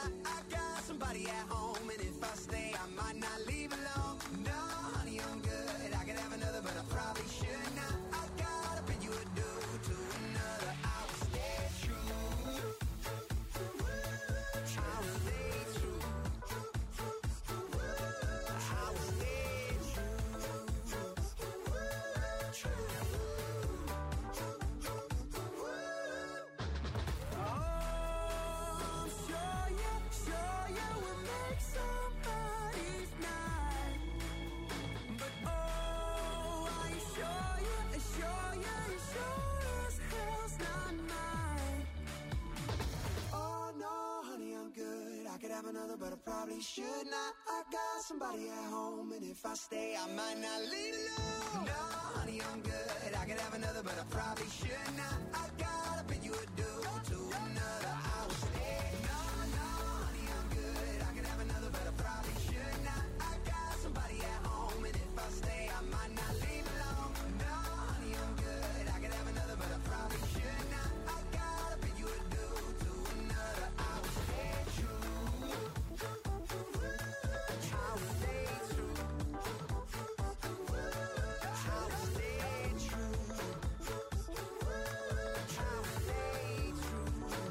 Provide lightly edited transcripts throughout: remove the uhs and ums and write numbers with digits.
now. I got somebody at home, and if I stay, I might not leave alone. No, honey, I'm good. I could have another, but I probably should not. I gotta bid you adieu to another. I will stay true. I will stay true. I will stay true. Oh, I'm sure you will make somebody's night. But oh, are you sure you sure as hell's not mine. Oh no, honey, I'm good. I could have another, but I probably should not. I got somebody at home, and if I stay, I might not leave alone. No, honey, I'm good. I could have another, but I probably should not. I gotta bid you adieu to another. I will stay. No, honey, I'm good. I could have another, but I probably should not. I got somebody at home, and if I stay, I might not leave alone. No, honey, I'm good. I could have another, but I probably should not. I gotta bid you adieu to another. I will stay true. I will stay true. I will stay true. I will stay true.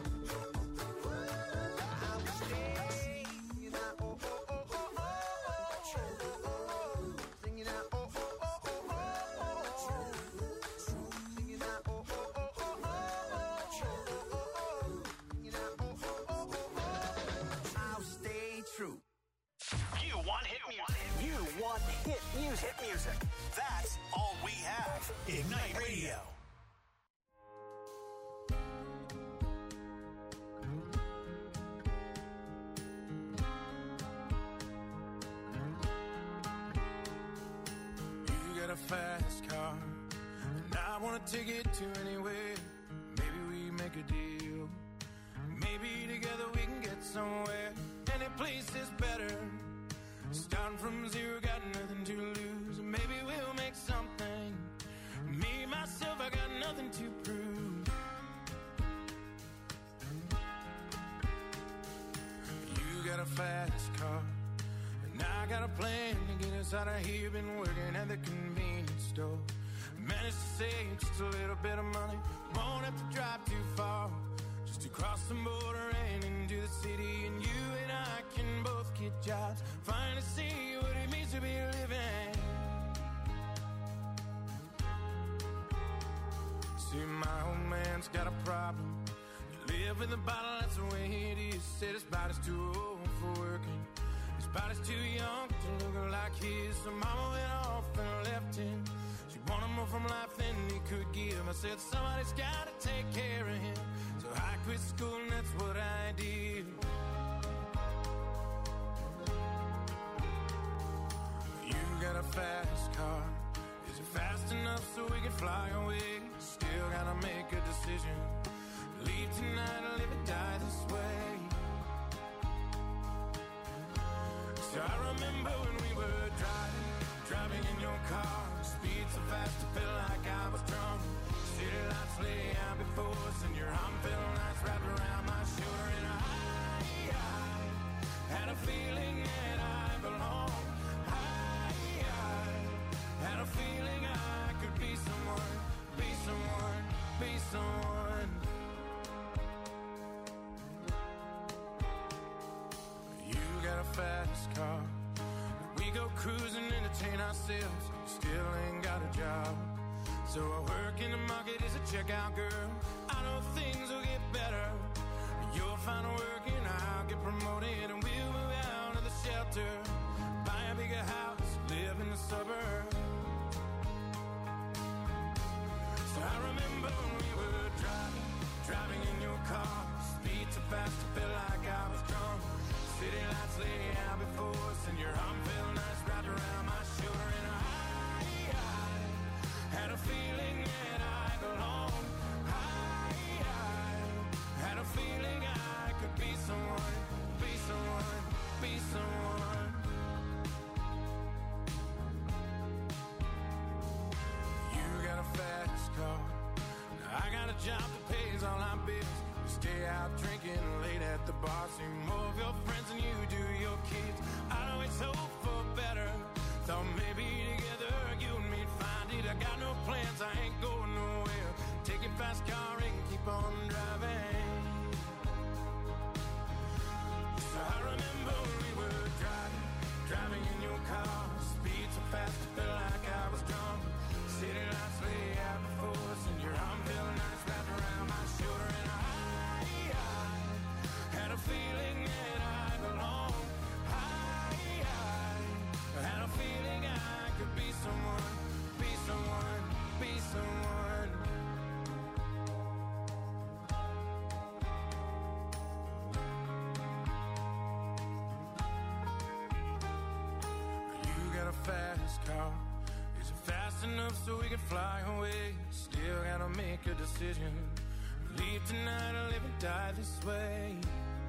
I will stay. Singing out, oh, oh, oh, oh, oh, oh. Singing out, oh, oh, oh, oh, oh. Singing out, oh, oh, oh, oh, oh. Singing out, oh, oh, oh, oh. I'll stay true. You want hit music. You want hit music. Hit music. That's all we have. Ignite Radio. You got a fast car, and I want to take it to anywhere. Maybe we make a deal. Maybe together we can get somewhere. Any place is better. Starting from zero, got nothing to lose. Maybe we'll make something. Me, myself, I got nothing to prove. You got a fast car, and I got a plan to get us out of here. Been working at the convenience store. Managed to save just a little bit of money. Won't have to drive too far, just to cross the border and into the city. And you and I can both get jobs, finally see what it means to be living. See, my old man's got a problem. You live in the bottle, that's the way it is. Said his body's too old for working. His body's too young to look like his. So mama went off and left him. She wanted more from life than he could give. I said somebody's gotta take care of him. So I quit school and that's what I did. You got a fast car. Is it fast enough so we can fly away? Still gotta make a decision. Leave tonight or live or die this way. So I remember when we were driving in your car. Speed so fast I felt like I was drunk. City lights lay out before us, and your arm felt nice wrapped around my shoulder. And I had a feeling that I belonged. I had a feeling I could be someone, be someone, be someone. You got a fast car. We go cruising, entertain ourselves. Still ain't got a job. So I work in the market as a checkout girl. I know things will get better. You'll find work and I'll get promoted, and we'll move out of the shelter, buy a bigger house, live in the suburbs. So I remember when we were driving in your car. Speed so fast I felt like I was drunk. City lights lay out before us, and your arm felt nice wrapped around my shoulder. And I had a feeling that I belonged. I had a feeling I could be someone, be someone, be someone. You got a fast car. Now I got a job that pays all our bills. We stay out drinking late at the bar. See more of your fast car and keep on driving. So I remember we were driving in your car. Speed so fast, I felt like I was drunk. City lights lay out before us, and your arm felt nice wrapped around my shoulder. And I had a feeling that I belonged. I had a feeling I could be someone, be someone, be someone. You got a fast car. Is it fast enough so we can fly away? Still gotta make a decision. Leave tonight or live and die this way.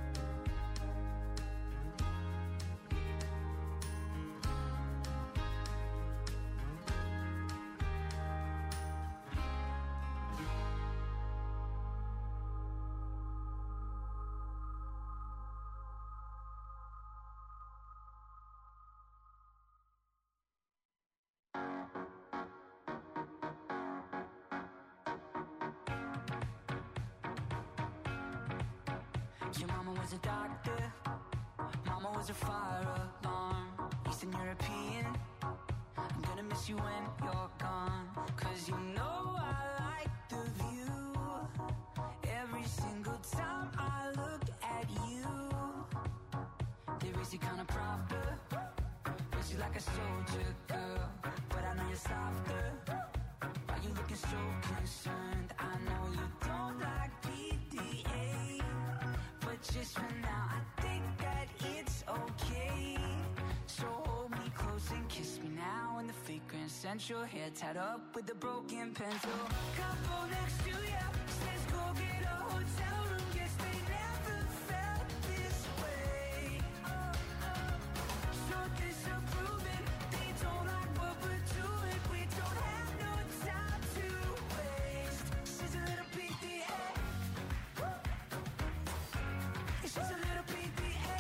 Your mama was a doctor, mama was a fire alarm. Eastern European, I'm gonna miss you when you're gone. Cause you know I like the view. Every single time I look at you, they raise you kinda proper, raise you like a soldier girl. But I know you're softer. Why you looking so concerned? I know you don't like PDA, but just for now, I think that it's okay. So hold me close and kiss me now. And the fake Grand Central hair tied up with a broken pencil. Couple next to ya says go get a hotel room. Guess they never felt this way. So disapproving, they don't like what we're doing. We don't have no time to waste. She's a little PDA. She's a little PDA.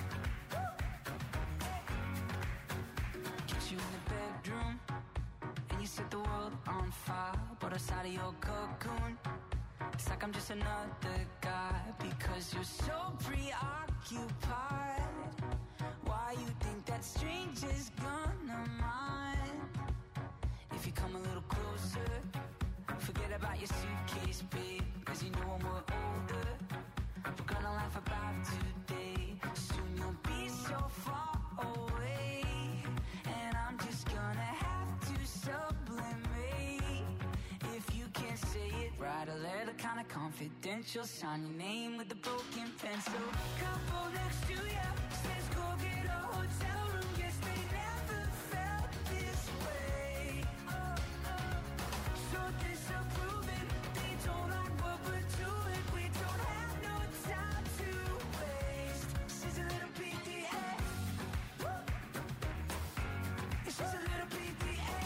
Get you in the bedroom and you set the world on fire. Brought us out of your cocoon. It's like I'm just another guy because you're so preoccupied. Why you think that stranger's gonna mind? If you come a little closer, forget about your suitcase, babe. Cause you know when we're older, we're gonna laugh about today. Soon you'll be so far away, and I'm just gonna have to sublimate. If you can't say it, write a letter kinda confidential. Sign your name with a broken pencil. Couple next to ya says go get a hotel room. Guess they never felt this way. So disapproving, they don't like what we're doing. We don't have no time to waste. She's a little PDA. She's a little PDA.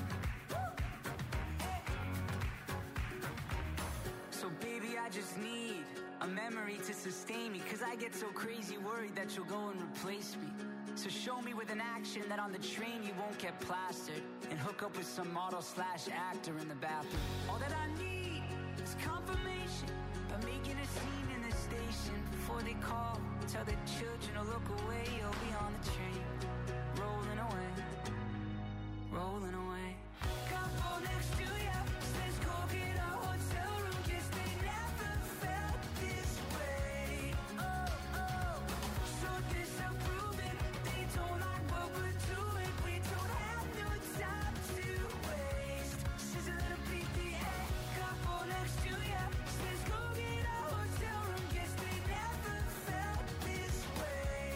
So baby, I just need a memory to sustain me. Cause I get so crazy worried that you'll go and replace me. So show me with an action that on the train you won't get plastered, and hook up with some model/actor in the bathroom. All that I need is confirmation by making a scene in the station. Before they call, tell the children to look away. You'll be on the train, rolling away, rolling away. Couple next to ya says go get a hotel room. Guess they never felt this way. So disapproving, they don't like what we're doing. We don't have no time to waste. She's a little PDA. Couple next to ya says go get a hotel room. Guess they never felt this way.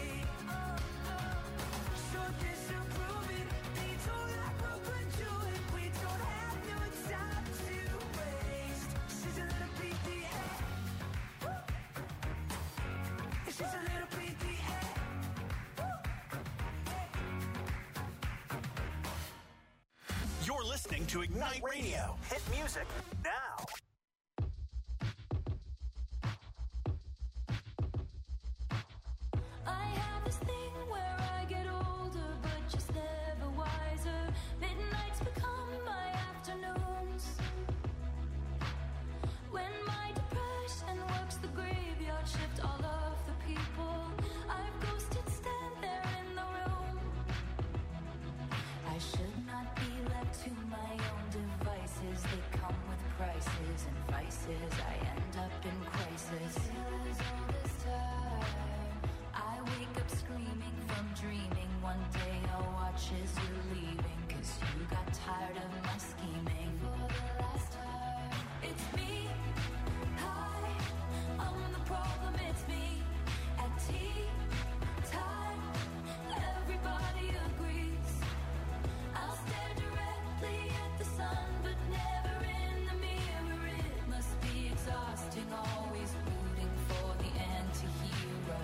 So disapproving, they don't like what we're doing. We don't have no time to waste. She's a little PDA. She's a little PDA. You're listening to Ignite Radio. Hit music now. I have this thing where I get older, but just never wiser. Midnights become my afternoons. and works the graveyard shift. All of the people I've ghosted stand there in the room. I should not be left to my own devices. They come with prices and vices. I end up in crisis. Feels all this time. I wake up screaming from dreaming. One day I'll watch as you're leaving, 'cause you got tired of my scheming. For the last time, it's me. Hi, I'm the problem, it's me. At tea time, everybody agrees. I'll stare directly at the sun, but never in the mirror. It must be exhausting, always rooting for the anti-hero.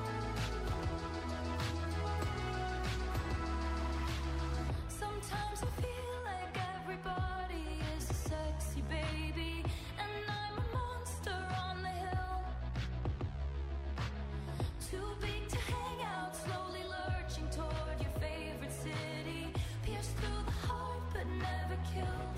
Sometimes I feel like everybody is a sexy baby, and I'm a monster on the hill. Too big to hang out, slowly lurching toward your favorite city. Pierced through the heart, but never killed.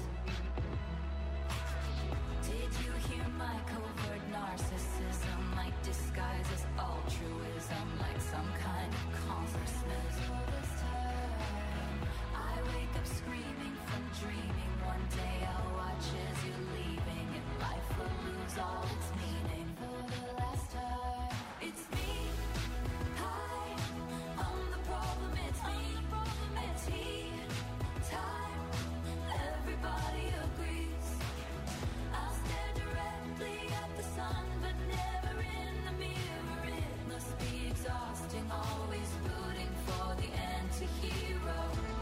Did you hear my covert narcissism? Like disguise as altruism, like some kind of congressman. All this time, I wake up screaming from dreaming. One day I'll watch as you're leaving, and life will lose all its meaning. For the last time, it's me. Hi, I'm the problem, it's me. At tea time, everybody agrees. I'll stare directly at the sun, but never in the mirror. It must be exhausting, always rooting for the anti-hero.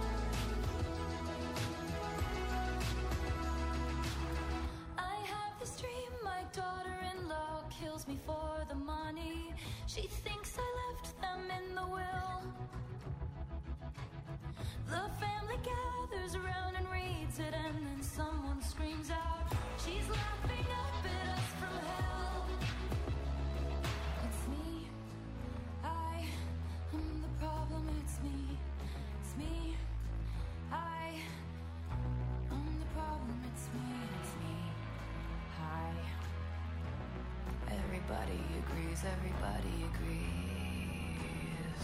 I have this dream, my daughter-in-law kills me for the money. She thinks I left them in the will. The family gathers around and reads it, and then someone screams out, she's laughing up at us from hell. It's me. I'm the problem, it's me. It's me. I'm the problem, it's me. It's me. Hi. Everybody agrees, everybody agrees.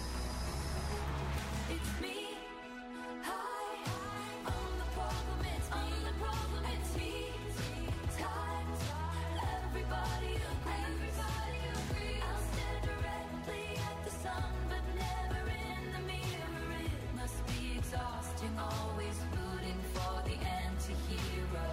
It's me. Hi, I'm the problem, it's me. I'm the problem, it's me. Time, everybody agrees. Everybody agrees. I'll stare directly at the sun, but never in the mirror. It must be exhausting, always rooting for the anti-hero.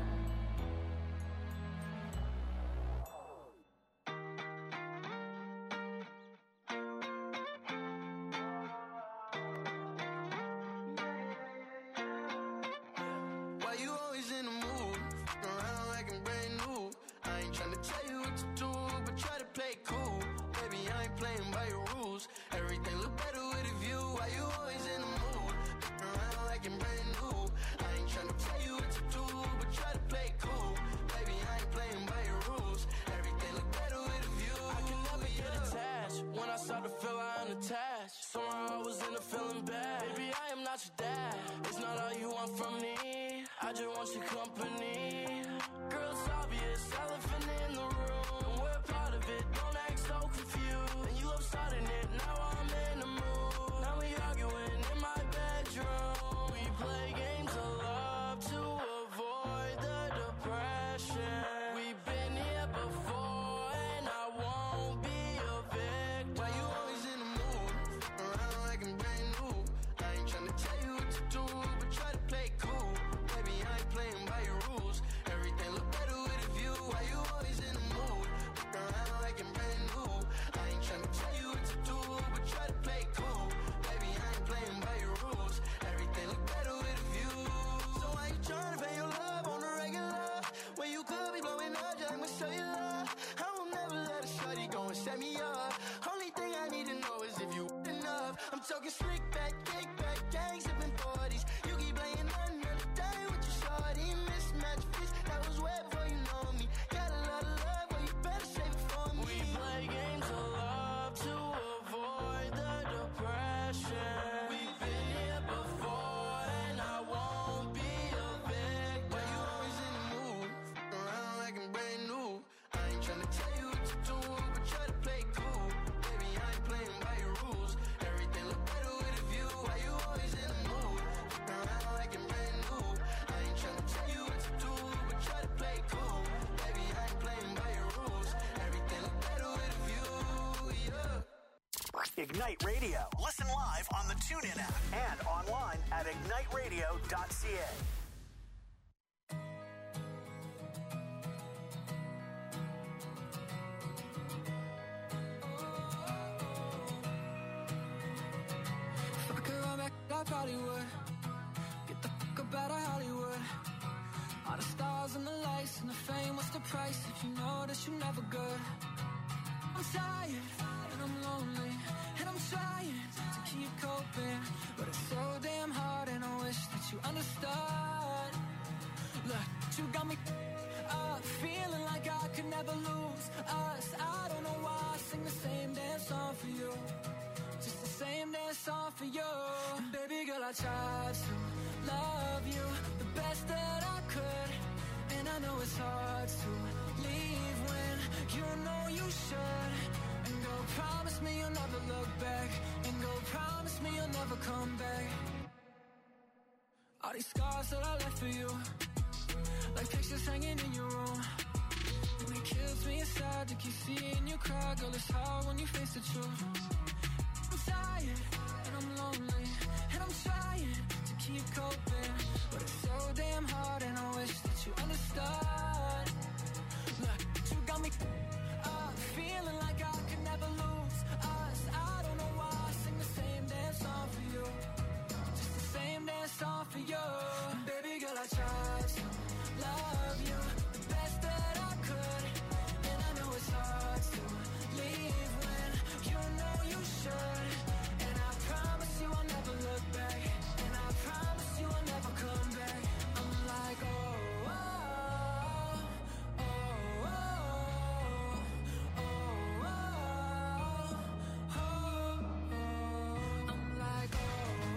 Why you always in the mood? Around like I'm brand new. I ain't tryna tell you what to do, but try to play cool. Baby, I ain't playing by your rules. Everything look better with a view. Why you always in the mood? Around like I'm brand new. I ain't tryna tell you what to do, but try to play cool. Baby, I ain't playing by your rules. Everything look better with a view. I can never get attached. When I start to feel I unattached, somehow I was in a feeling bad. Baby, I am not your dad. It's not all you want from me. I just want your company. Girl, it's obvious, elephant in the room. And we're part of it, don't act so confused. And you love starting it, now I'm in the mood. Now we arguing in my bedroom. We play games of love to avoid the depression. We've been here before, and I won't be a victim. Why you always in the mood? Around like I'm brand new. I ain't tryna tell you what to do, but try to play cool. Baby, I ain't playing by your rules. Everything look better with a view. Why you always in the mood? Around like I'm brand new. I ain't tryna tell you what to do, but try to play cool. Baby, I ain't playing by your rules. Everything look better with a view. So why you tryna pay your love on the regular? When you could be blowing up just like my cellular. I will never let a shorty go and set me up. Only thing I need to know is if you enough. I'm talking slick back, kick back, gang sipping 40s. You keep playing another day with your shorty. Mismatch fits, that was way before you know me. Got a lot of love, well you better save it for me. We play games of love to avoid the depression. We've been here before, and I won't be a victim. Why you always in the mood? Around like I'm brand new. I ain't Ignite Radio. Listen live on the TuneIn app and online at igniteradio.ca. If I could run back, I probably would. Get the fuck up out of Hollywood. All the stars and the lights and the fame, what's the price if you know that you're never good? I'm tired and I'm lonely and I'm trying to keep coping, but it's so damn hard and I wish that you understood. Look, you got me up, feeling like I could never lose us. I don't know why I sing the same damn song for you, just the same damn song for you. And baby girl, I tried to love you the best that I could, and I know it's hard to leave when you know you should. And go promise me you'll never look back, and go promise me you'll never come back. All these scars that I left for you, like pictures hanging in your room, and it kills me inside to keep seeing you cry. Girl, it's hard when you face the truth. I'm tired and I'm lonely and I'm trying to keep coping, but it's so damn hard and I wish that you understood. Look, you got me up, feeling like I could never lose us. I don't know why I sing the same damn song for you, just the same damn song for you. And baby girl, I tried to love you the best that I could, and I know it's hard to leave when you know you should. And I promise you I'll never look back, and I promise you I'll never come back. I'm like, oh, oh, oh, oh, oh, oh, oh, oh. I'm like, oh,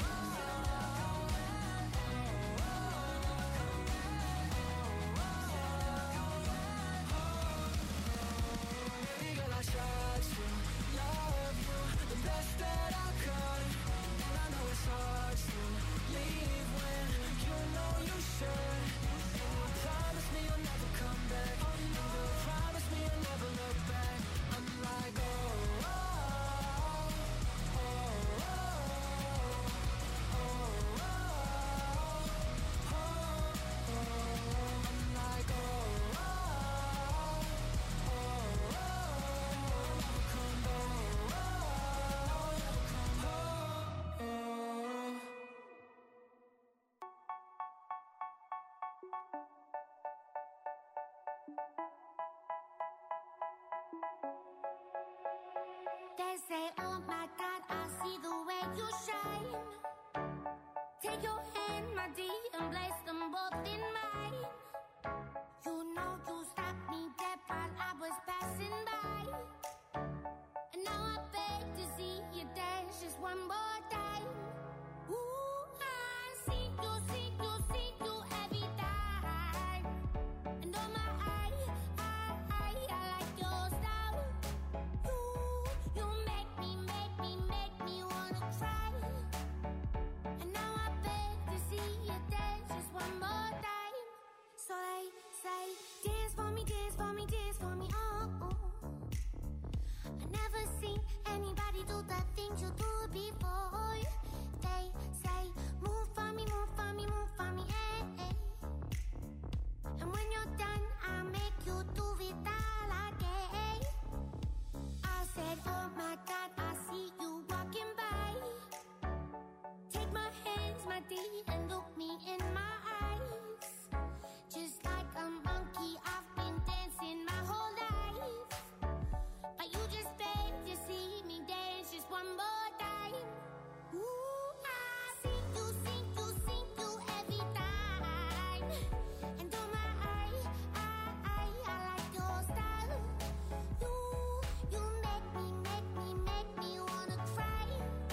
baby girl, I tried to love you the best that I could, and I know it's hard to leave when you know you should. And you promise me you'll never come back, and you promise me you'll never look back. I'm like, oh, oh, oh, oh, oh, oh, oh, oh. I'm like, oh, oh, oh, oh, never come back, oh, never come home. They say, oh my God, I see the way you shine. Take your hand, my dear, and place them both in mine. You know you stopped me dead while I was passing by. And now I beg to see you dance just one more time. Ooh, I see you, see you, see you every time. And oh my, I like your style. You make me wanna cry. And now I beg to see you dance just one more time. So they say, dance for me, dance for me, dance for me, oh, oh. I never seen anybody do the things you do before. They say, move for me, move for me, move for me, eh, eh. And when you're done, I'll make you do it all again. I said, oh my God, I see you walking by. Take my hands, my dear, and look me in my eyes. Just like a monkey, I've been dancing my whole life. But you just beg to see me dance just one more time. Ooh, I see you, see you, see you every time. And oh my, I like your style. You make me wanna cry.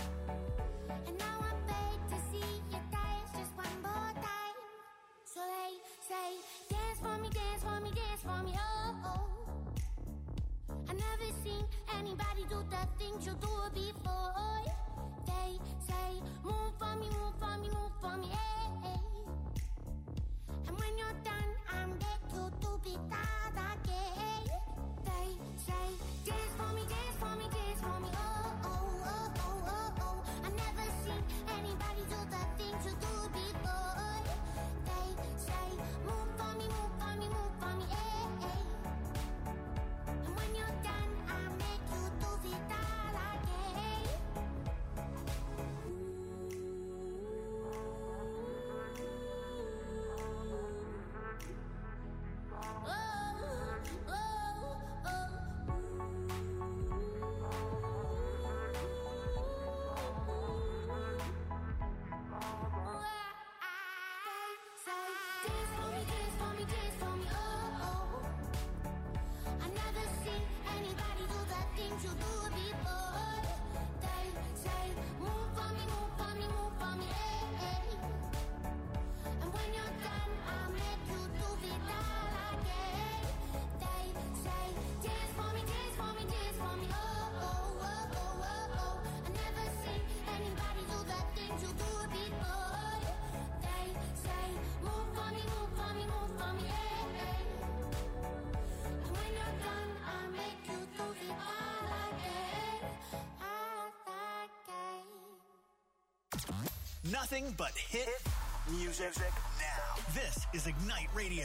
And now I beg to see you dance just one more time. So they say, dance for me, dance for me, dance for me, oh, oh. I never seen anybody do the things you do before. They say, move for me, move for me, move for me, eh, eh. And when you're done, I'm back to do it all again. They say, dance for me, dance for me, dance for me, oh, oh, oh. Nothing but hit music now. This is Ignite Radio.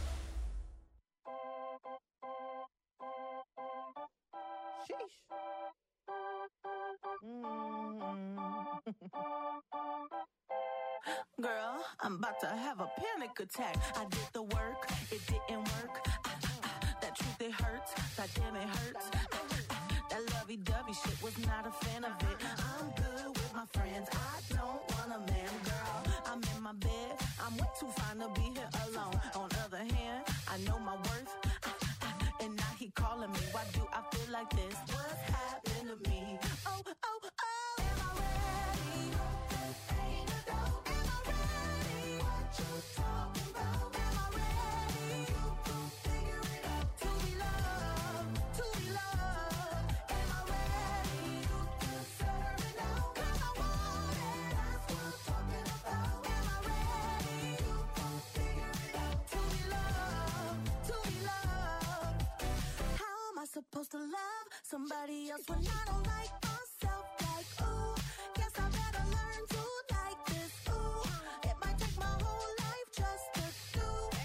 Girl, I'm about to have a panic attack. I did the work, it didn't work. That truth, it hurts. That damn, it hurts. That lovey-dovey shit was not a fan of it. I'm good with my friends. I don't want a man, girl. I'm in my bed. I'm way too fine to be here alone. On other hand, I know my worth. And now he calling me. Why do I feel like this? What's happened to me? Oh, oh, oh. Am I ready? Ain't a dope. Am I ready? What you talking about? Am I ready? You can figure it out. To be loved, to be loved. Am I ready? You deserve it now. 'Cause I want it. That's what I'm talking about. Am I ready? You can figure it out. To be loved, to be loved. How am I supposed to love somebody else when I don't like myself? Like, ooh, guess I better learn to like this. Ooh, it might take my whole life just to do.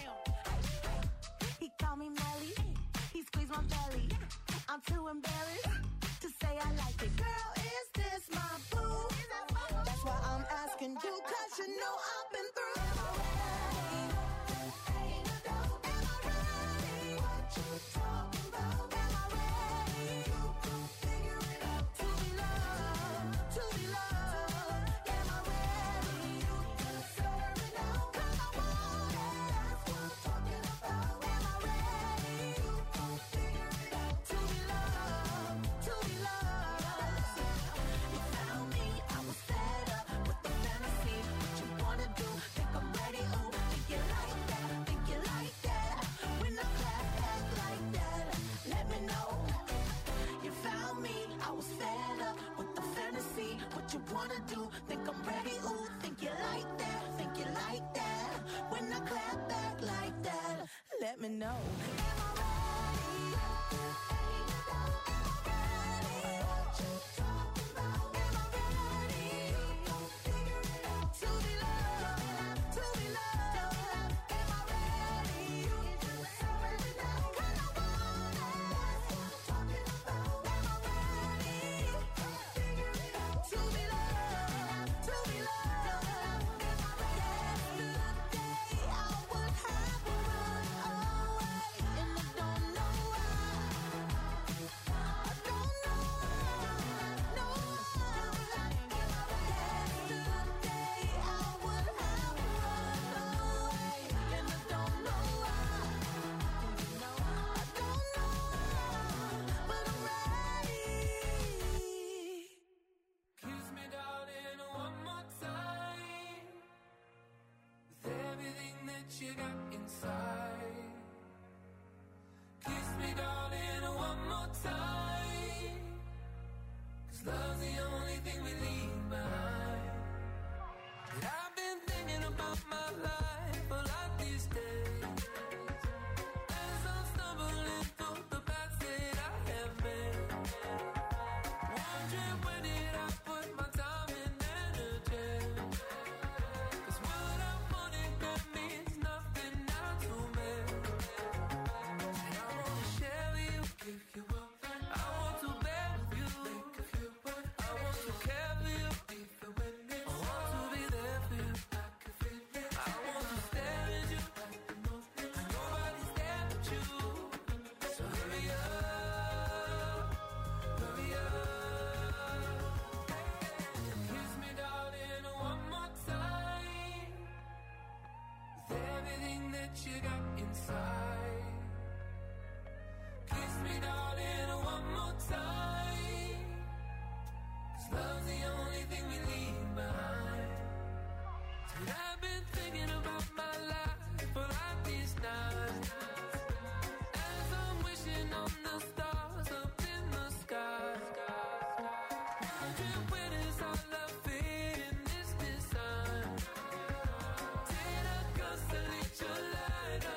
He called me Melly, he squeezed my belly. I'm too embarrassed to say I like it. Girl, is this my boo? That's why I'm asking you, 'cause you know I've been through. Am I ready? Ain't a dope. Am I ready? What you talking about? Am I ready? You can figure it out. To be loved, to be loved. Am I ready? You deserve it now. 'Cause I want it. That's what I'm talking about. Am I ready? You can figure it out. To be loved, to be loved. You found me, I was fed up with the fantasy. What you wanna do? Think I'm ready? Ooh, think you like that? Think you like that? When I clap back like that, let me know. You found me, I was fed up with the fantasy. What you wanna do? Think I'm ready? Ooh, think you like that? Think you like that? When I clap back like that, let me know. Am I ready? Ain't a doubt. Am I ready? What you talking about? Am I ready? You gon' figure it out. To be loved, to be loved. Am I ready? You deserve it now. 'Cause I want it. That's what I'm talking about. Am I ready? Figure it out. To be loved, to be loved. Am I ready? Yesterday I would have run away, and I don't know why. I don't know why. No. Am I ready? Yesterday I would have run away, and I don't know why. I don't know why, but I'm ready. Kiss me, darling, one more time. With everything that you got inside. Kiss me, darling, one more time. 'Cause love's the only thing we leave behind. And I've been thinking about my life a lot these days. As I'm stumbling through the paths that I have made. Wondering where did I put my time and energy? 'Cause what I wanted that means nothing now to me. And I wanna share with you, give you up. I want to bear with you, make you feel what I want to care for you, even when it's I want to be there for you. I can feel it. I want to stare at you, and nobody's there but you. So hurry up, hurry up. Kiss me, darling, one more time. With everything that you got inside. Kiss me, darling, one more time. 'Cause love's the only thing we leave behind. And I've been thinking about my life for like these nights. As I'm wishing on the stars up in the sky. Wondering where does our love fit in this design? Did I constellate your light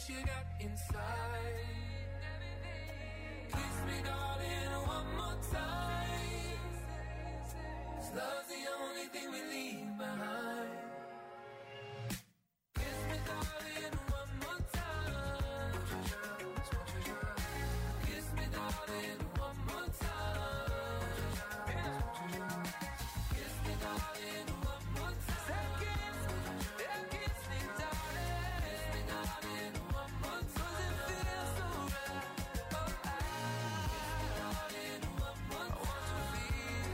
what you got inside. Kiss me, darling, one more time. 'Cause love's the only thing we leave behind. Kiss me, darling, one more time. Kiss me, darling, one more time. Kiss me, darling, one more time. Kiss me, darling. Kiss me, darling, one more time. 'Cause it feels so right. Oh, kiss me, darling, one more time. I want to feel.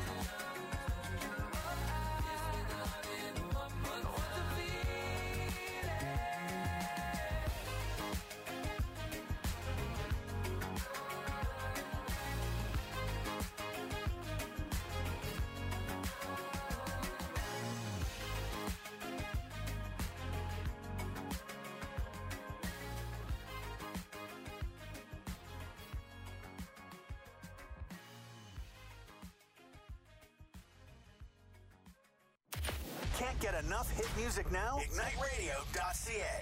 Kiss me, darling, one more time. I want to feel it. Can't get enough hit music now? IgniteRadio.ca.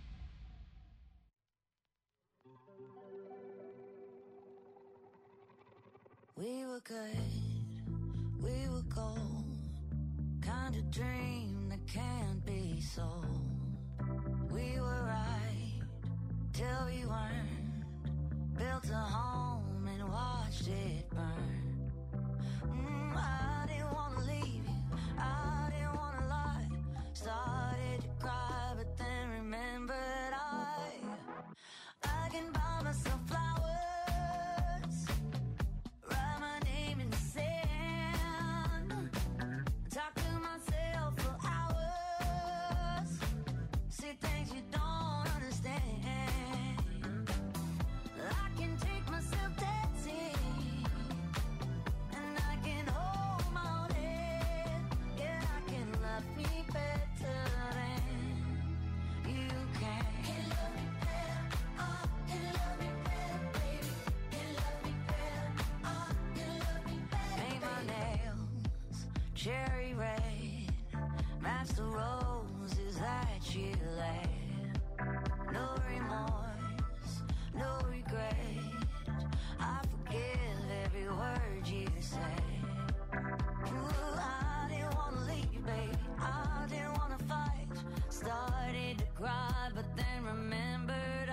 We were good, we were gold. Kind of dream that can't be sold. We were right till we weren't. Built a home and watched it burn. I didn't want to leave you, I didn't want to lie. Started to cry, but then remembered I can buy myself flowers, write my name in the sand, talk to myself for hours, see things you don't understand. I can take myself dancing, and I can hold my own head. Yeah, I can love me better than you can. Can love me better, can love me better, baby. Can love me better, can love me better. Paint my nails cherry red, match the roses that you laid. No remorse, no regret. I forgive every word you say. Ooh, I didn't want to leave, baby. I didn't want to fight. Started to cry, but then remembered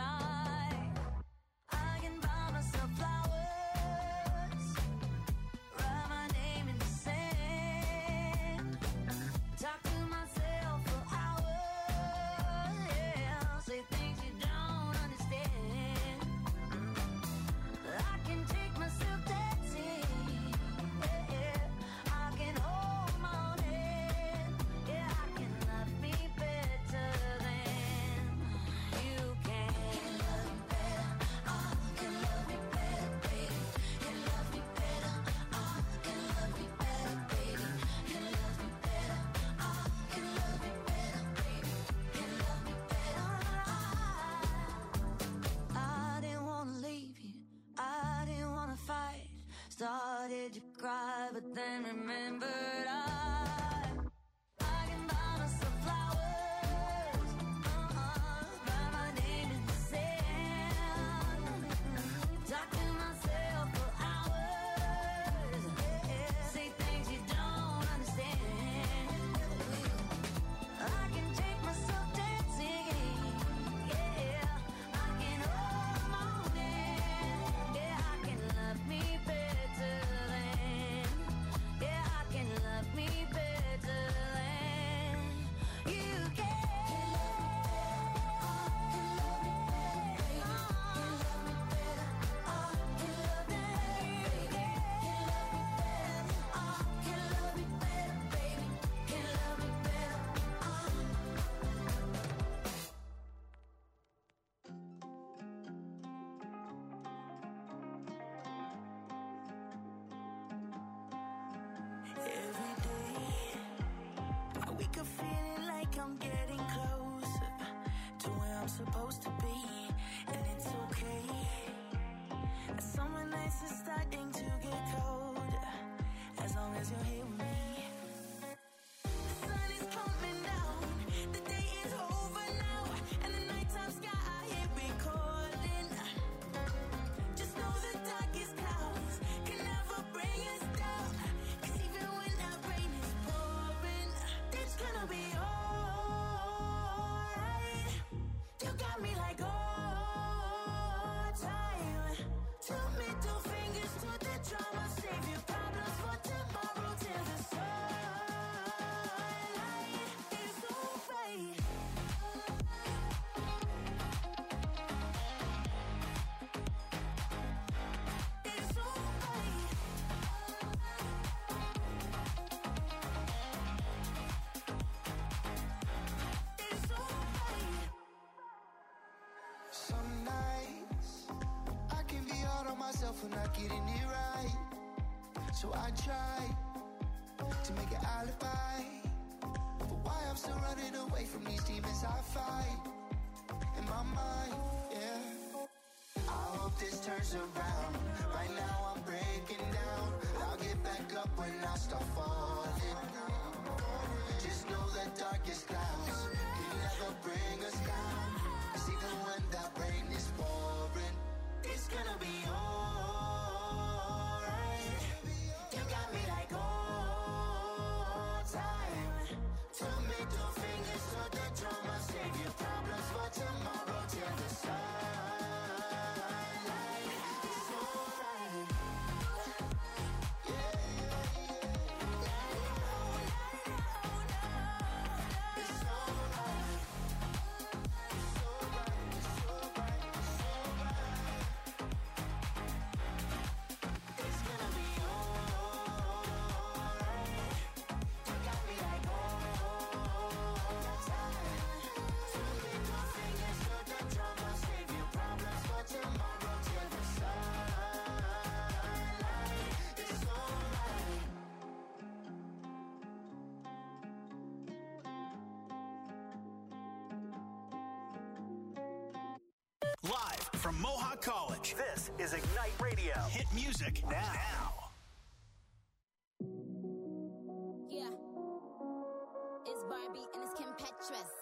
I can buy myself flowers, write my name in the sand, talk to myself for hours, yeah, say things you don't understand. I can take myself dancing, yeah, I can hold my own head, yeah, I can love me better than you can. Can love me better, can love me better, baby. Can love me better, can love me better, baby. Can love me better, can love me better, baby. Can love me better. I didn't want to leave you, I didn't want to fight. Started to cry, but then remembered I can buy myself flowers, write my name in the sand, talk to myself for hours, yeah, say things you don't understand. I can take myself dancing, yeah, I can hold my own hand, yeah, I can love me better than, yeah, I can love me better than you can. Every day I wake up feeling like I'm getting closer to where I'm supposed to be, and it's okay. Summer nights are starting to get colder, as long as you're here with me. The sun is coming down, the day is over now, and the nighttime sky, here we myself for not getting it right. So I try to make an alibi for why I'm still running away from these demons I fight in my mind, yeah. I hope this turns around. Right now I'm breaking down. I'll get back up when I start falling. Just know the darkest clouds can never bring us down. 'Cause even when that rain is pouring, it's gonna be alright. You got me like old time. Two middle fingers to the drama. Save your problems for tomorrow till the sunlight. It's alright. Yeah, yeah, yeah. It's alright. It's alright. It's alright. It's alright. It's gonna be alright. You got me like old time. Two middle fingers to the drama. Save your problems for tomorrow till the sunlight. It's alright. Live from Mohawk College, this is Ignite Radio. Hit music now. Yeah. It's Barbie and it's Kim Petras.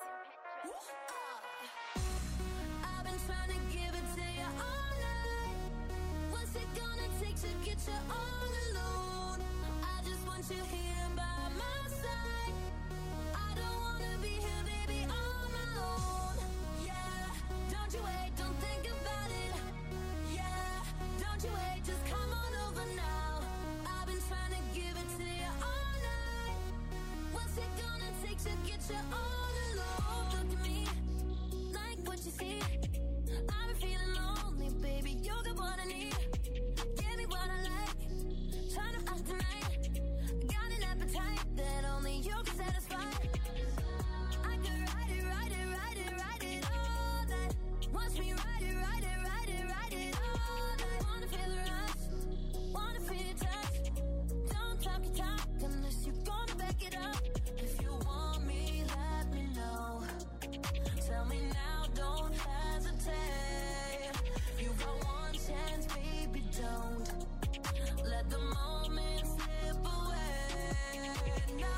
I've been trying to give it to you all night. What's it gonna take to get you all alone? I just want you here by my side. I don't wanna be here, baby, on my own. Yeah, don't you wait, don't think about it. Yeah, don't you wait, just come on over now. I've been trying to give it to you all night. What's it gonna take to get you all alone? Look at me, like what you see. I've been feeling lonely, baby. You got what I need. Give me what I like. Trying to fuck tonight. Got an appetite that only you can satisfy. I could ride it, ride it, ride it, ride it all night. Watch me ride it, ride it, ride it, ride it all night. Wanna feel the rush, wanna feel your touch. Don't talk your talk unless you're gonna back it up. If you want me, let me know. Tell me now, don't hesitate. You got one chance, baby, don't let the moment slip away. No,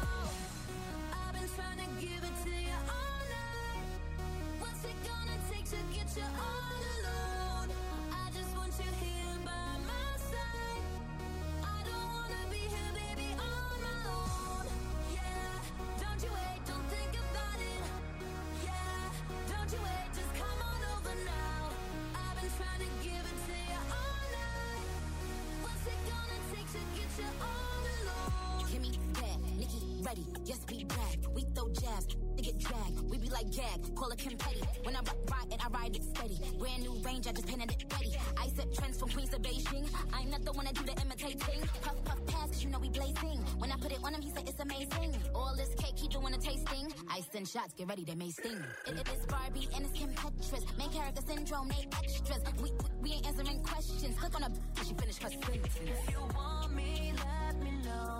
I've been trying to give it to you all night. What's it gonna take to get you all alone? I just want you here by my side. I don't wanna be here, baby, on my own. Yeah, don't you wait, don't think about it. Yeah, don't you wait, just come on over now. I've been trying to give it to you all night. What's it gonna take to get you all alone? Kimmy, bad, Nikki, ready, yes, we brag. We throw jabs, they get dragged. We be like gag, call it Kim Petty. When I ride it, I ride it steady. Brand new range, I just painted it ready. I set trends from Queens to Beijing. I'm not the one that do the imitating. Puff, puff, pass, 'cause you know we blazing. When I put it on him, he said it's amazing. All this cake, he doing a tasting. Ice and shots, get ready, they may sting. It is Barbie and it's Kim Petras. Main character syndrome, they extras. We ain't answering questions. Click on her, she finished her sentence. If you want me, let me know.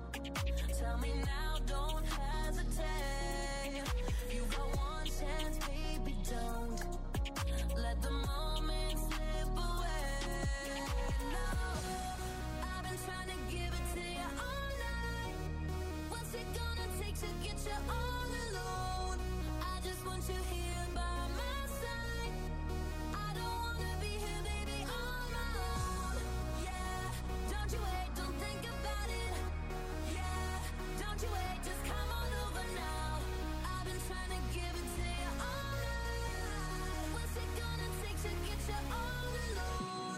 Tell me now, don't hesitate. You got one chance, baby, don't let the moment slip away. No, I've been trying to give it to you all night. What's it gonna take to get you all alone? I just want you here by my side. I don't wanna be here, baby, on my own. Yeah, don't you wait, don't think about it. Yeah, don't you wait, just come on over now. I've been trying to give it to you all night. What's it gonna take to get you all alone?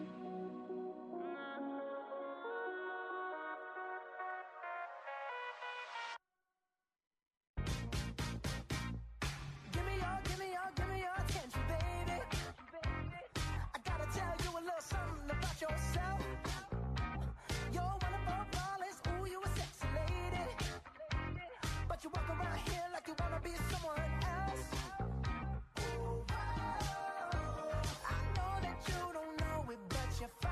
Give me your attention, baby. I gotta tell you a little something about yourself. You're wonderful, flawless, ooh, you a sexy lady. But you walk around here like you wanna be someone else. Ooh, oh, I know that you don't know it, but you're fine.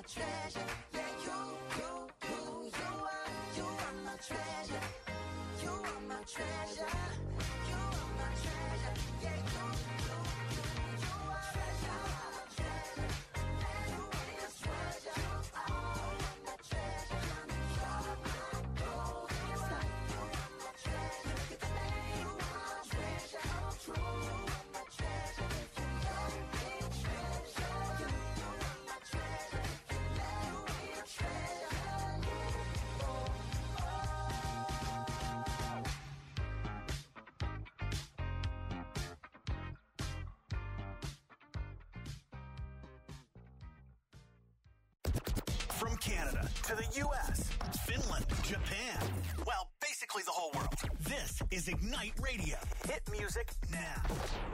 my treasure. Yeah, you are my treasure. You are my treasure. You are my treasure. Yeah, you are treasure. You are my treasure. You are my treasure. You're my gold. You are my treasure. You are my treasure. True. You are my treasure. If you love me, treasure. You are my treasure. If you love me, treasure. From Canada to the U.S., Finland, Japan, well, basically the whole world. This is Ignite Radio. Hit music now.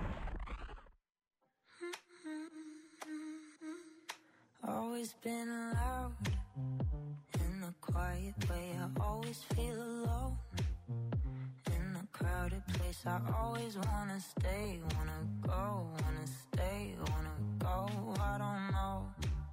Always been loud in a quiet way. I always feel alone in a crowded place. I always wanna stay, wanna go, wanna stay, wanna go. I don't know.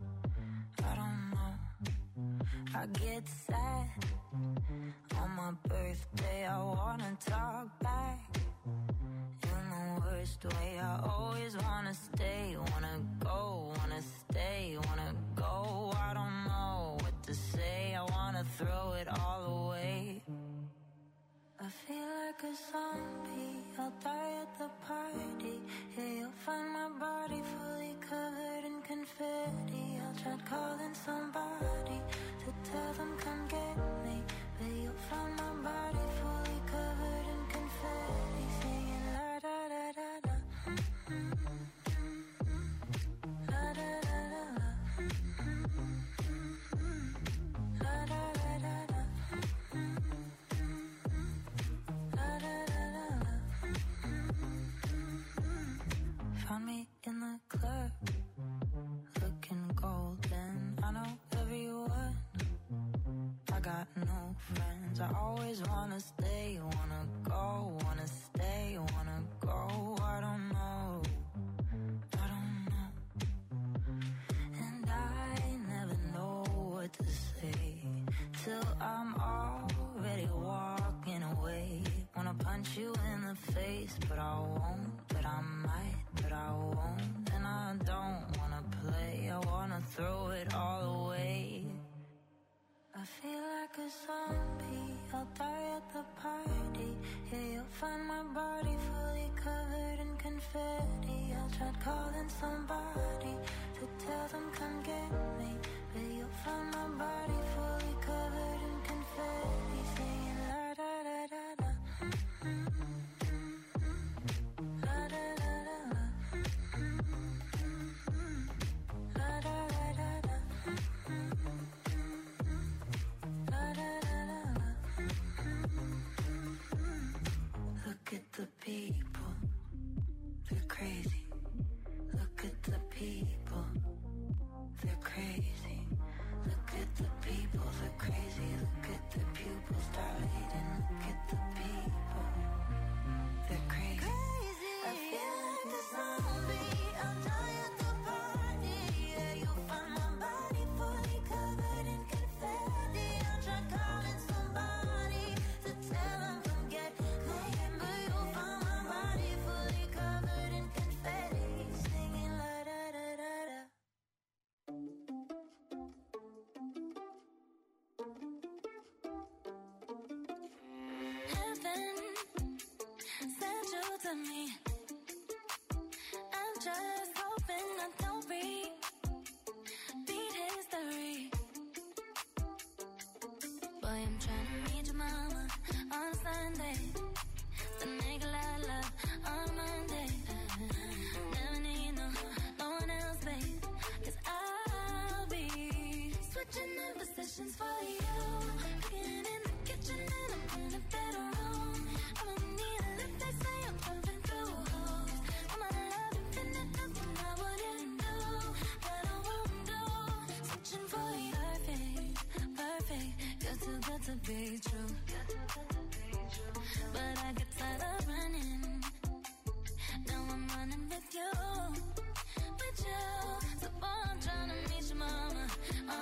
I get sad on my birthday. I wanna talk back in the worst way. I always wanna stay, wanna go, wanna stay, wanna go. I don't know what to say. I wanna throw it all away. I feel like a zombie. I'll die at the party. Yeah, you'll find my body fully covered in confetti. I'll try calling somebody to tell them come get me, but you'll find my body fully covered in confetti, singing la da da da da, la da da da da, la da da da da, la da da da da. Found me in the club, looking golden. I know every word. I got no friends. I always wanna stay, wanna go, wanna stay, wanna go. I don't know. And I never know what to say till I'm already walking away. Wanna punch you in the face, but I won't, but I might, but I won't. And I don't wanna play, I wanna throw it all away. I feel like a zombie, I'll die at the party. Yeah, you'll find my body fully covered in confetti. I'll try calling somebody to tell them come get me, but you'll find my body fully covered in confetti, singing la da da da da, la da da da da, la da da da da. Look at the people, they're crazy. Look at the people, they're crazy. Look at the people, they're crazy. Look at the pupils dilating. Look at the people, they're crazy. I feel like a zombie, I'll die at the party. Yeah, you'll find my body fully covered in confetti. I'll try calling somebody to tell them come get me, but you'll find my body fully covered in confetti, singing la da da da da. Heaven sent you to me. I'm just hoping I don't beat history. Boy, I'm trying to meet your mama on Sunday, to make a lot of love on Monday. Never need no one else, babe, 'cause I'll be switching up positions for you. Cooking in the kitchen and I'm in a better room. I'ma need a lift, they say I'm jumping through holes. I'm a love infinite, nothing I wouldn't do, that I won't do. Switching for you, perfect, good to be true. But I get tired of running. Now I'm running with you. So boy, I'm trying to meet your mama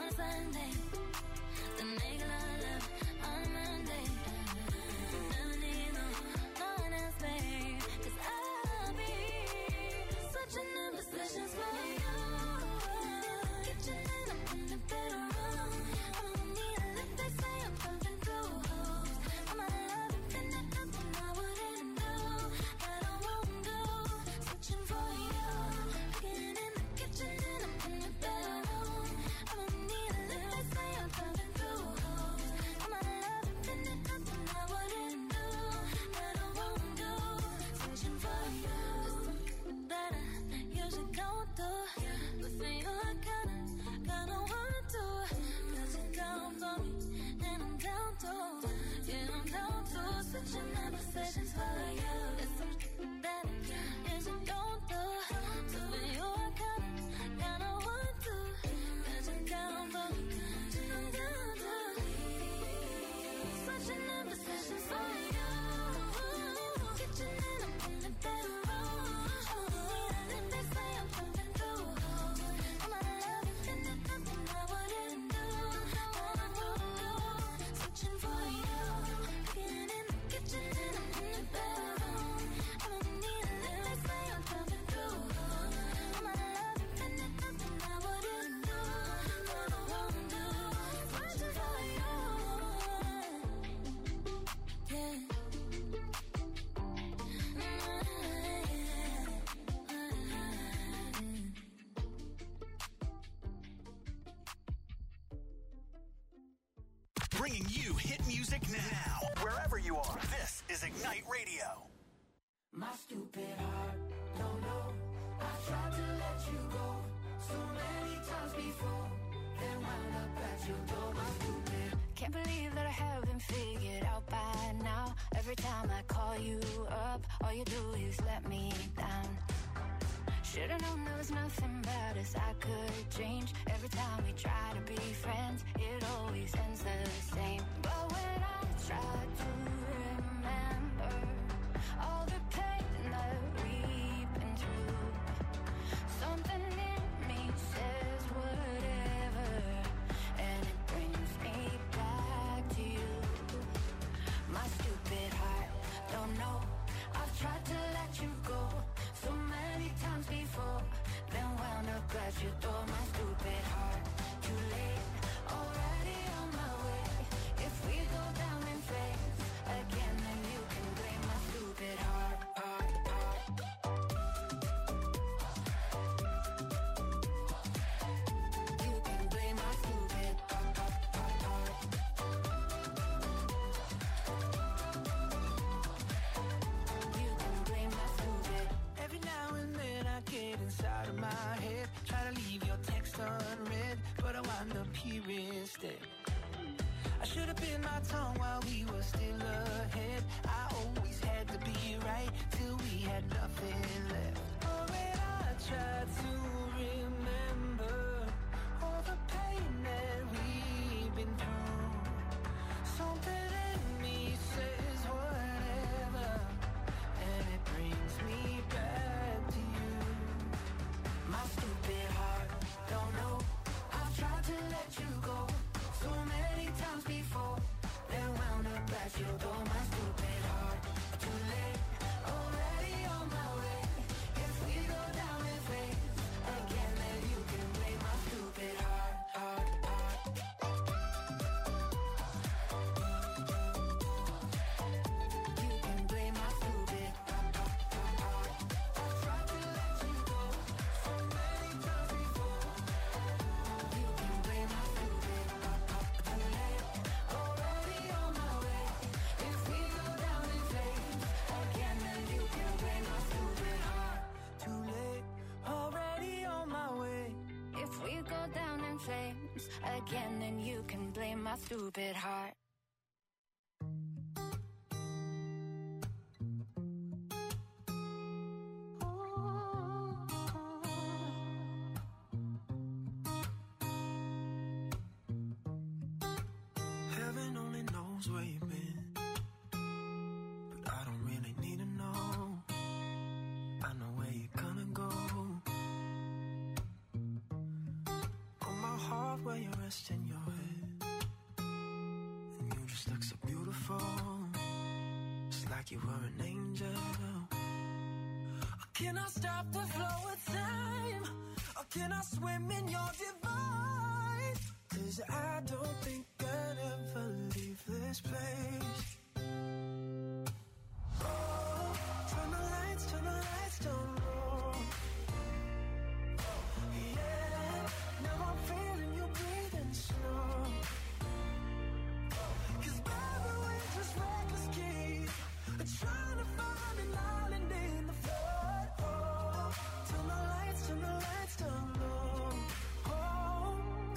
Bringing you hit music now. Wherever you are, this is Ignite Radio. My stupid heart, don't know. I tried to let you go so many times before. Then wound up at your door, my stupid. Can't believe that I haven't figured out by now. Every time I call you up, all you do is let me down. Should've known there was nothing about us I could change. Every time we try to be friends, it always ends the same. But when I try to remember all the pain that we've been through, something in me says whatever, and it brings me back to you. My stupid heart, don't know. I've tried to let you go so many times before, then wound up at your door. My stupid heart, too late, already on my way. If we go down in flames again, then you can blame my stupid heart. You can blame my stupid heart. You can blame my stupid. Every now and then I get inside of my head, try to leave your text unread, but I wind up here instead. I should have bit my tongue while we were still ahead. I always had to be right till we had nothing left. Oh, when I tried to remember all the pain that we've been through, something in me says whatever, and it brings me back to you. My stupid heart, don't know. I've tried to let you go so many times before, then wound up at your door. My stupid heart, too late, already on my way. If we go down in flames again, then you can blame my stupid heart. You can blame my stupid heart. I've tried to let you go so many times before. You can blame my stupid heart. Too late, already on my way. If we go down in flames again, then you can blame my stupid heart. Too late, already on my way. If we go down in flames again, then you can blame my stupid heart. Heaven only knows where you've been, but I don't really need to know. I know where you're gonna go. Put my heart where you're resting your head, and you just look so beautiful, just like you were an angel. Can I stop the flow of time, or can I swim in your divine? 'Cause I don't think I'd ever leave this place. Oh, turn the lights down low. Yeah, now I'm feeling you breathing slow. 'Cause baby, we're just reckless kids, trying to find an island in the flood. Oh, turn the lights down low. Oh.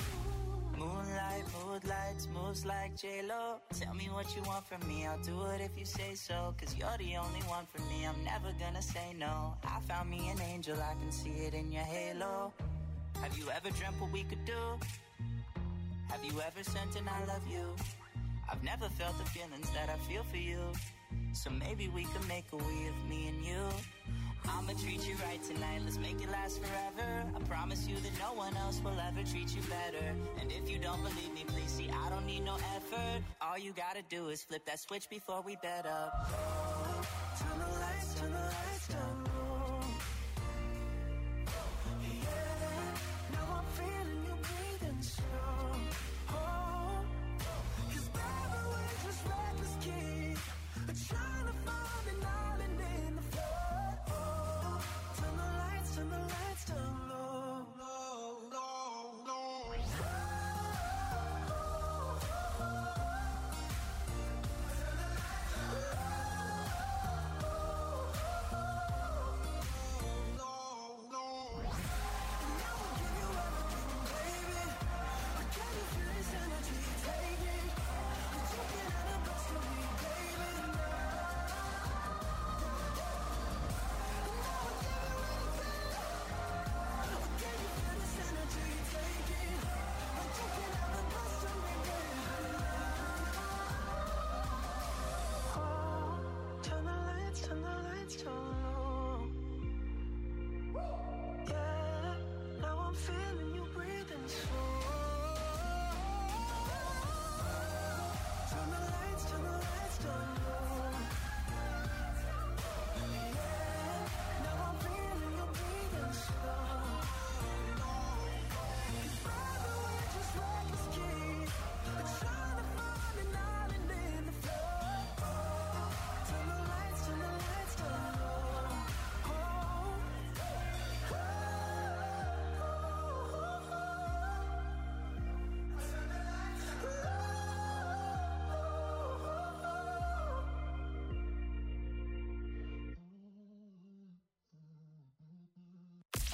Moonlights, moves like J-Lo. Tell me what you want from me, I'll do it if you say so. 'Cause you're the only one for me, I'm never gonna say no. I found me an angel, I can see it in your halo. Have you ever dreamt what we could do? Have you ever sent an I love you? I've never felt the feelings that I feel for you. So maybe we could make a we of me and you. I'ma treat you right tonight, let's make it last forever. I promise you that no one else will ever treat you better. And if you don't believe me, please see, I don't need no effort. All you gotta do is flip that switch before we bed up. Turn the lights down low. Yeah, now I'm feeling you breathing slow. Oh, 'cause baby, we're just reckless kids, trying to find an island in the flood. Oh, turn the lights down low. Oh,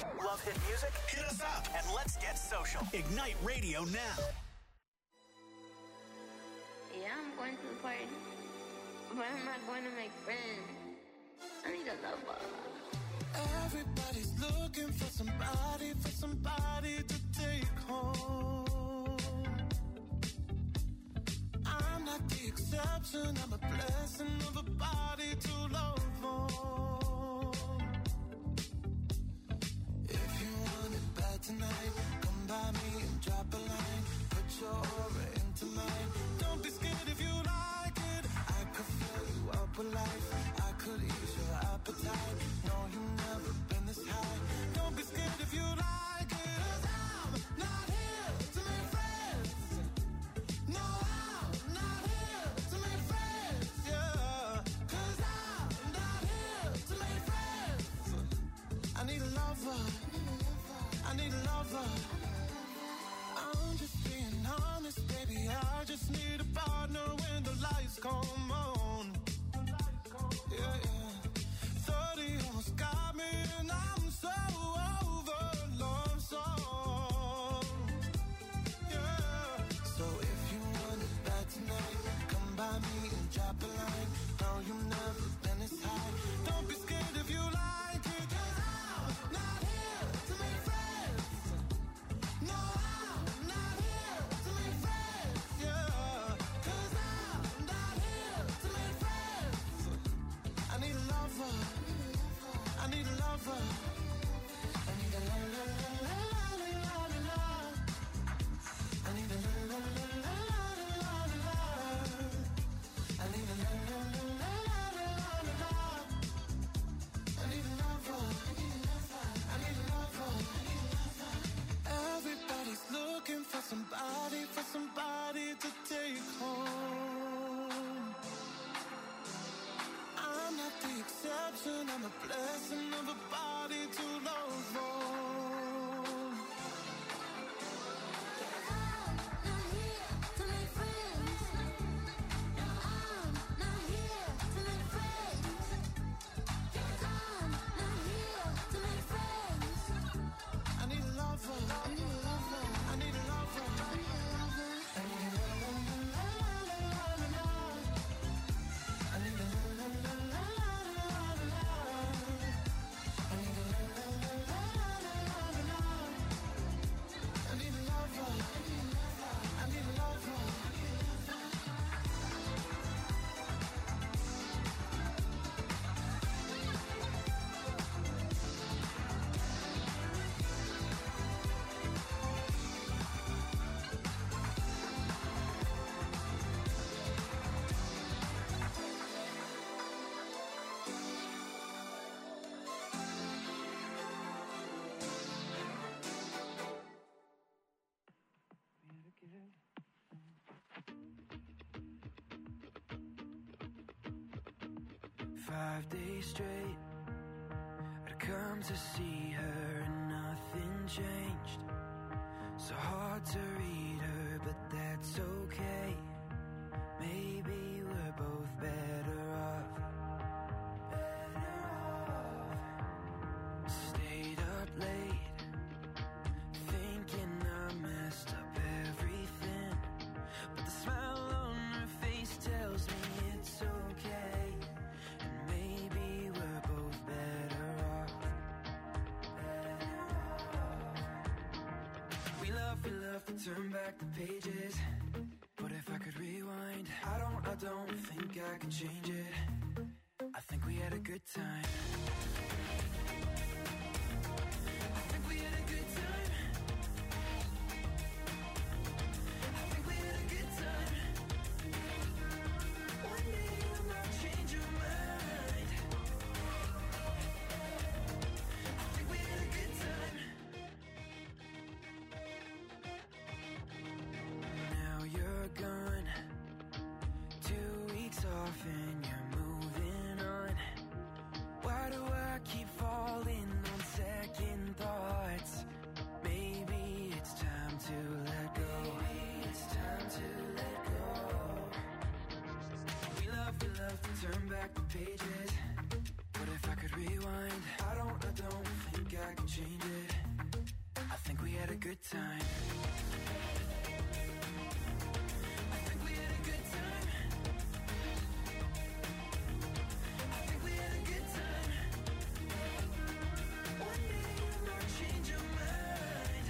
Love hit music? Hit us up and let's get social. Ignite Radio now. Yeah, I'm going to the party, but I'm not going to make friends. I need a lover. Everybody's looking for somebody to take home. I'm not the exception, I'm a blessing of a body to love on. If you want it bad tonight, come by me and drop a line. Put your aura into mine. Don't be scared if you like it. I could fill you up with life. I could ease your appetite. No, you've never been this high. Don't be scared if you like it. 'Cause I'm not here to make friends. No, I'm not here to make friends. Yeah, 'cause I'm not here to make friends. I need a lover. I need a lover. I'm just being honest, baby. I just need a partner when the lights come on. Yeah, yeah. 30 almost got me, and I'm so over love song. Yeah. So if you want it bad tonight, come by me and drop a line. No, you've never been this high. Don't be scared if you like it. 'Cause I'm not here to make friends. No, I'm not here to make friends. Yeah. 'Cause I'm not here to make friends. I need a lover. I need a lover. I need a la la la la la la la la. I need a la la la la la la la. I need a la la la la la la la. I need a lover. I need a lover. Everybody's looking for somebody to take home. I'm not the exception, I'm a blessing of a body to love on. I'm not here to make friends. No, I'm not here to make friends. I'm not here to make friends. I need a lover. I need a lover. I need a lover. I need a lover. I need a la la la la la la la. I need a la la la la la la la. I need a la la la la la la la. I need a lover. I need a lover. Five days straight, I'd come to see her and nothing changed. So hard to read her, but that's okay. Maybe we're both better off. Stayed up late, thinking I messed up everything. But the smile on her face tells me it's okay. And maybe we're both better off. We love to turn back the pages. But if I could rewind, I don't think I can change it. I think we had a good time. I think we had a good time. I think we had a good time. One day you might change your mind. I think we had a good time. Now you're gone, 2 weeks off and you're moving on. Why do I keep good time. I think we had a good time. I think we had a good time. One day you might change your mind.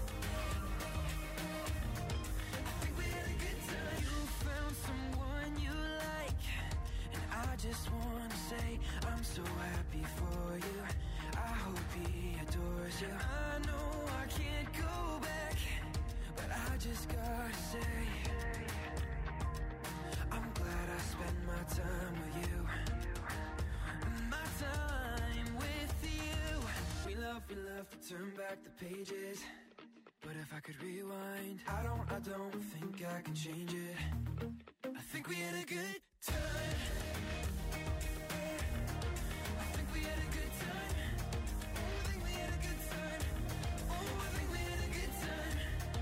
I think we had a good time. You found someone you like, and I just wanna say I'm so happy for you. I hope he adores you. I know I can't go back, but I just gotta say I'm glad I spent my time with you. My time with you. We love, turn back the pages. But if I could rewind, I don't think I can change it. I think we had a good time. I think we had a good time. Oh, I think we had a good time. Oh, I think we had a good time.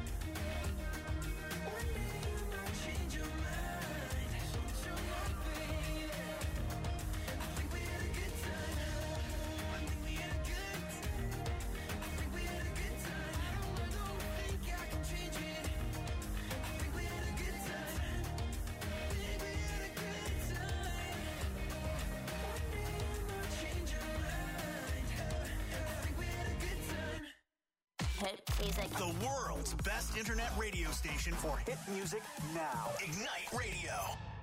One day you might change your mind. Change your mind, baby. I think we had a good time. I think we had a good time. I think we had a good time. I don't think I can change it. I think we had a good time. I think we had a good time. One day you might change your mind. I think we had a good time. Hit music. The world's best internet radio station for hit music now. Ignite Radio.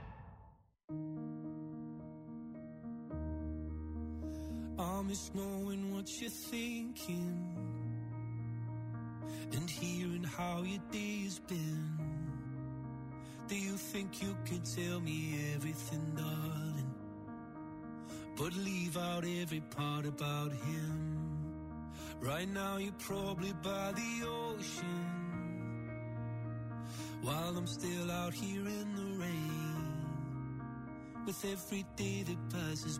I miss knowing what you're thinking and hearing how your day's been. Do you think you could tell me everything, darling, but leave out every part about him? Right now you're probably by the ocean, while I'm still out here in the rain. With every day that passes